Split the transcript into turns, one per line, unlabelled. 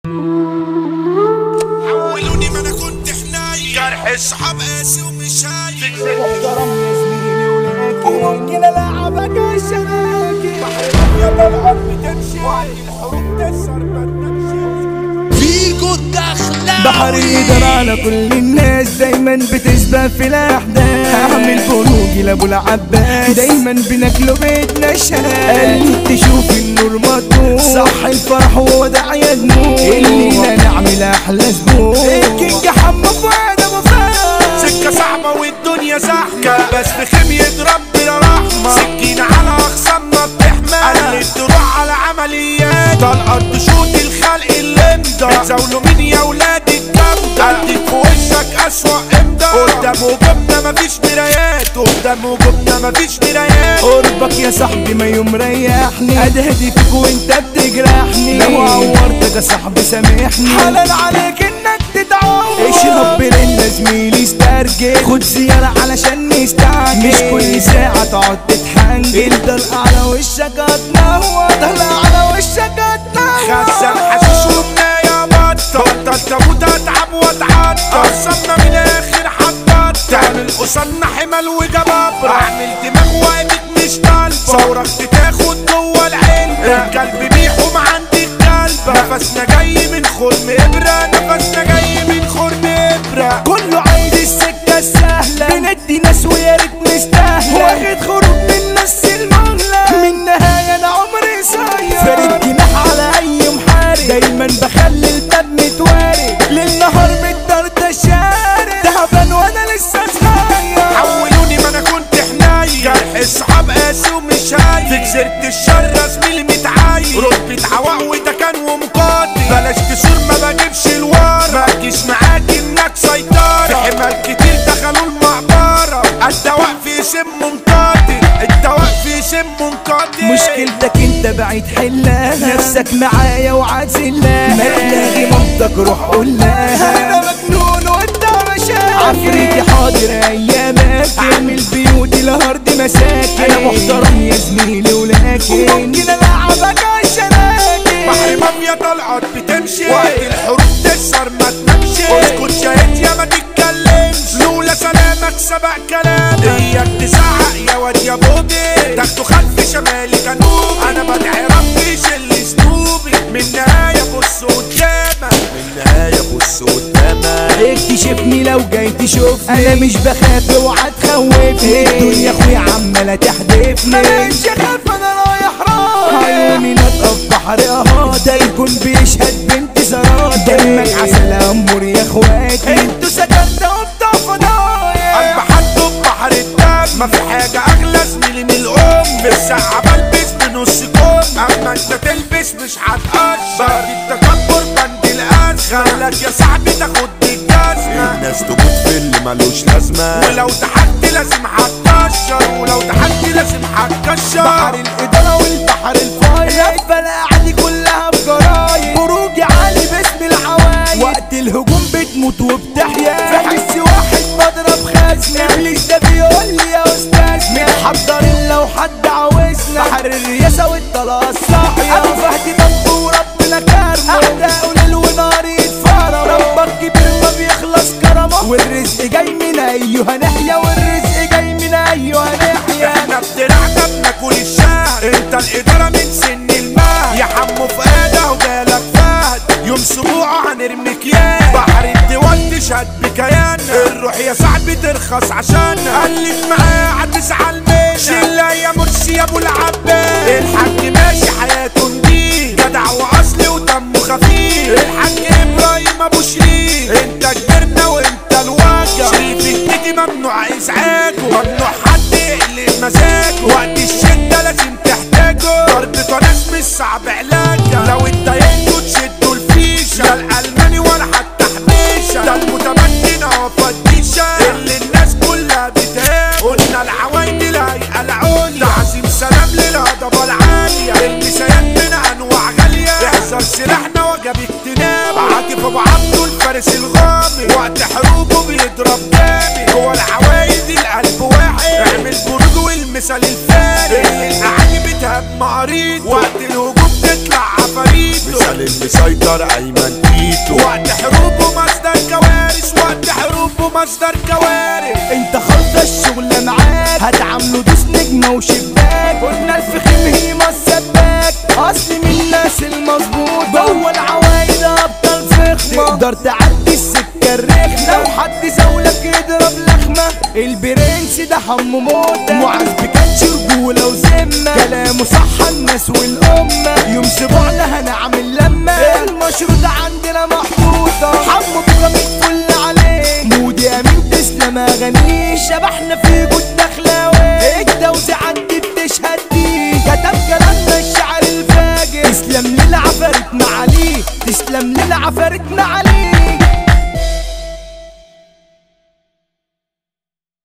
حولوني ما انا كنت حنين جرح الصحاب قاسي ومش هايل
محترم يا زميلي ولكن ممكن العبك عشانك يا طلعت بتمشي الحروب تكسر ما تمشي
فيكو الدخلة
بحر يقدر على كل الناس دايما بتسبق في الاحداث هعمل بروجي لابو العباس دايما بناكله بيتنا الشهاد تشوف النور مطلوب صح الفرح وودع يا دموع الليلة نعمل احلى اسبوع الكينج حمو فؤاد ابو فؤاد
سكة صعبة والدنيا زحمة بس بخيمية ربنا رحمة سكينة على أخصامنا بتحمى قلت تروح على عمليات طلقت تشوط الخلق اللي مضى تزاولوا مين يا ولاد الجامدة أديك في وشك أسوأ إمضى قدام وجوبنا مفيش مرايات قدام وجوبنا مفيش مرايات
قربك يا صاحبي ما يوم ريحني ادهدي فيك وانت بتجرحني لو عورتك يا صاحبي سامحني حلال عليك انك تتعور اشرب لنا زميلي استرجل خد زيارة علشان نستعجل مش كل ساعة تقعد تتحنجل الضلق على وشك هتنور ضلق على وشك هتنور
خزن حشيش وبناية بطل تموت اتعب واتعطل قصدنا من الاخر حبطل تعمل قصادنا حمل وجبابرة اعمل دماغ وقتك مش طالبة ثورك تاخد جوه العلبة الكلب بيحوم عندك كلبة نفسنا جاي من خرم ابرة نفسنا جاي من خرم ابرة
كله عايز السكة السهلة بندي ناس ويا ريت نستاهلة واخد خروج من نص المغلى من نهاية انا عمري صاير فارد جناح على اي محارب دايما بخلي الباب متوارد للنهار متدردة الشارع تعبان وانا لسه صغير
حولوني ما انا كنت حنين جرح الصحاب قاسي ومش هايل في جزيرة الشر زميلي متعايل رتبة عواق وده كان ومقاتل بلاش تسور ما بجيبش الورا ما تجيش معاك انك سيطرة في حمال كتير دخلوا المعبرة الدواء في سم مقاتل الدواء في سم مقاتل
مشكلتك انت بعيد حلها نفسك معايا وعازلها ما تلاقي مامتك روح قولها انا مجنون وانت مشاكل عفريتي حاضر ايامك عامل بيوتي لهارد مساكن انا محترم يا زميلي ولكن ممكن العبك عشانك
بحر مافيا طلعت بتمشي وقت الحروب تكسر ما تنامش اسكت شاهد يا ما تتكلمش لولا سلامك سبق كلامك اياك تزعق يا واد يا بودي تاخده خلف شمالي جنوب انا بدعي ربي يشيل ذنوبي من النهايه بص قدامك من النهايه بص قدامك
اكتشفني لو جاي تشوفني انا مش بخاف اوعى تخوفني الدنيا اخويا عماله تحدفني انا مش هخاف انا رايح رايح عيوني نطقه في بحر اهات ده الكون بيشهد بانتصارات دمك عسل امور يا اخواتي انتوا سكنتوا وبتاع فضايا
قلب حد بحر الدم ما في حاجه اغلى زميلي من الام في الساعه بلبس بنص كم اما انت تلبس مش هتقشر بقى التكبر بند القرش خلك يا صاحبي تاخد بالجزمه الناس تموت في اللي ملوش لازمه ولو تحدي لازم هتكشر ولو تحدي لازم هتكشر
بحر الاداره والبحر الفاير لفه الاعادي كلها بجرايد خروجي عالي باسم العوايد وقت الهجوم بتموت وبتحيا في حس واحد بضرب خزنه ابليس ده بيقول لي يا استاذنا متحضرين لو حد عاوزنا بحر الرياسه والطلاق الصاحيه ابو فهد ضب وربنا كرمه اعداء ليل ونار يتفرموا ربك كبير ما بيخلص كرمه والرزق جاي من ايها ناحيه والرزق جاي من ايها ناحيه
احنا بدراعنا بناكل الشهر انت الاداره من سن المهد يا حمو فؤاد وجالك فهد يوم سبوعه هنرميك ياه بحر الدول تشهد بكياننا الروح يا صاحبي ترخص عشاننا قلت معاه هتزعل مننا شله يا مرسي يا ابو العباس الحاج ماشي حياته نضيف جدع واصلي ودمه خفيف الحاج ابراهيم ابو شريف انت كبرنا وانت الواجع شريف النجي ممنوع ازعاجه ممنوع حد يقلق مزاجه وقت الشده لازم تحتاجه ضربته ناس مش صعب علاجها لو اتضايقتوا تشدوا الفيشه لا الالماني ولا حتى حبيشه ده المتمكن اهو فديشه اللي الناس كلها بتهاب قلنا العوايد الهيئه العليا تعظيم سلام للهضبه العاليه المسايات من انواع غاليه احذر سلاحنا وجب اجتناب عاطف ابو عبده الفارس الغامي وقت حروبه بيضرب جامد جوه العوايد القلب واحد اعمل برود والمثال الفارس الاعادي بتهاب معاريض وقت الهجوم تطلع عفاريته مثال اللي سيطر ايمن تيتو. وقت حروب ومصدر كوارث، وقت حروب ومصدر كوارث.
انت خلص الشغل معاك هتعامله دوس نجمة وشباك. قلنا الفخم هيما السباك اصل من الناس المظبوطة. جوه العوايد ابطال فخمة تقدر تعدي السكة الرخمة. لو حد زولك يضرب لخمة البرنس ده حمو موتة. معاذ بكاتش رجولة وذمة كلامه صح الناس والأمة. يوم سبوعنا هنعمل لمة المشروط عندنا محطوطة. حمو بيكا متفل عليه مودي امين تسلم اغانيه. شبحنا في جود دخلاوي التوزيع عندي بتشهد بيه. كتب كلامنا الشعر الفاجر تسلم للعفاريت معاليه. تسلم للعفاريت معاليه.